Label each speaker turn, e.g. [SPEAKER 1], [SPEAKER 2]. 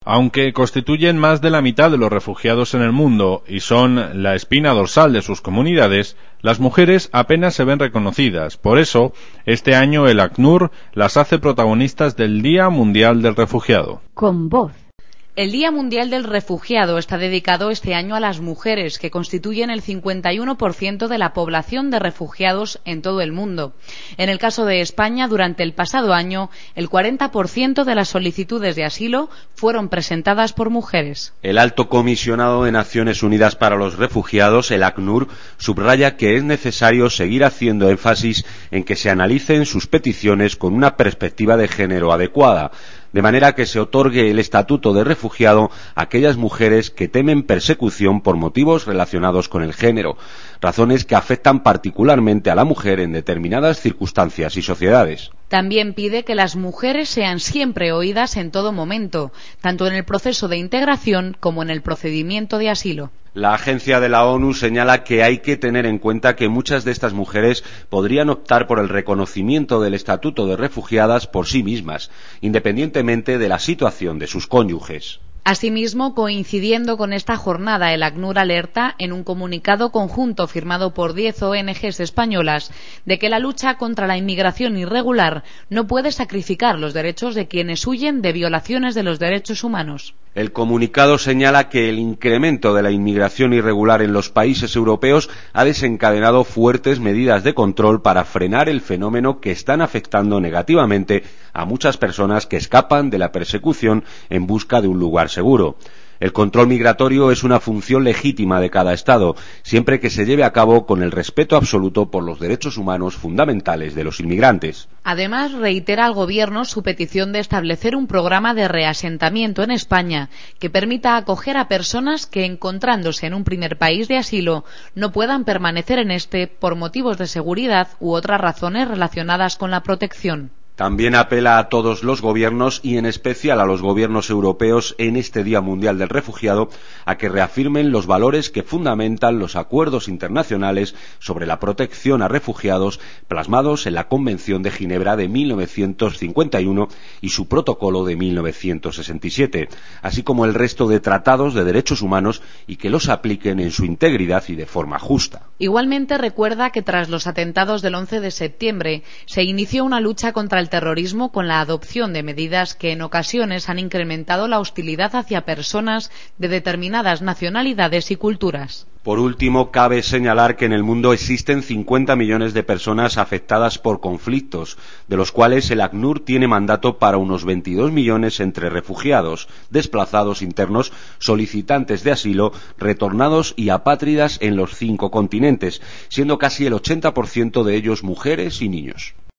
[SPEAKER 1] Aunque constituyen más de la mitad de los refugiados en el mundo y son la espina dorsal de sus comunidades, las mujeres apenas se ven reconocidas. Por eso, este año el ACNUR las hace protagonistas del Día Mundial del Refugiado.
[SPEAKER 2] Con voz.
[SPEAKER 3] El Día Mundial del Refugiado está dedicado este año a las mujeres, que constituyen el 51% de la población de refugiados en todo el mundo. En el caso de España, durante el pasado año, el 40% de las solicitudes de asilo fueron presentadas por mujeres.
[SPEAKER 4] El Alto Comisionado de Naciones Unidas para los Refugiados, el ACNUR, subraya que es necesario seguir haciendo énfasis en que se analicen sus peticiones con una perspectiva de género adecuada, de manera que se otorgue el estatuto de refugiado a aquellas mujeres que temen persecución por motivos relacionados con el género, razones que afectan particularmente a la mujer en determinadas circunstancias y sociedades.
[SPEAKER 3] También pide que las mujeres sean siempre oídas en todo momento, tanto en el proceso de integración como en el procedimiento de asilo.
[SPEAKER 4] La agencia de la ONU señala que hay que tener en cuenta que muchas de estas mujeres podrían optar por el reconocimiento del estatuto de refugiadas por sí mismas, independientemente de la situación de sus cónyuges.
[SPEAKER 3] Asimismo, coincidiendo con esta jornada, el ACNUR alerta en un comunicado conjunto firmado por 10 ONGs españolas de que la lucha contra la inmigración irregular no puede sacrificar los derechos de quienes huyen de violaciones de los derechos humanos.
[SPEAKER 4] El comunicado señala que el incremento de la inmigración irregular en los países europeos ha desencadenado fuertes medidas de control para frenar el fenómeno que están afectando negativamente a muchas personas que escapan de la persecución en busca de un lugar seguro. El control migratorio es una función legítima de cada Estado, siempre que se lleve a cabo con el respeto absoluto por los derechos humanos fundamentales de los inmigrantes.
[SPEAKER 3] Además, reitera al Gobierno su petición de establecer un programa de reasentamiento en España que permita acoger a personas que, encontrándose en un primer país de asilo, no puedan permanecer en este por motivos de seguridad u otras razones relacionadas con la protección.
[SPEAKER 4] También apela a todos los gobiernos y en especial a los gobiernos europeos en este Día Mundial del Refugiado a que reafirmen los valores que fundamentan los acuerdos internacionales sobre la protección a refugiados plasmados en la Convención de Ginebra de 1951 y su protocolo de 1967, así como el resto de tratados de derechos humanos y que los apliquen en su integridad y de forma justa.
[SPEAKER 3] Igualmente recuerda que tras los atentados del 11 de septiembre se inició una lucha contra el terrorismo con la adopción de medidas que en ocasiones han incrementado la hostilidad hacia personas de determinadas nacionalidades y culturas.
[SPEAKER 4] Por último, cabe señalar que en el mundo existen 50 millones de personas afectadas por conflictos, de los cuales el ACNUR tiene mandato para unos 22 millones entre refugiados, desplazados internos, solicitantes de asilo, retornados y apátridas en los 5 continentes, siendo casi el 80% de ellos mujeres y niños.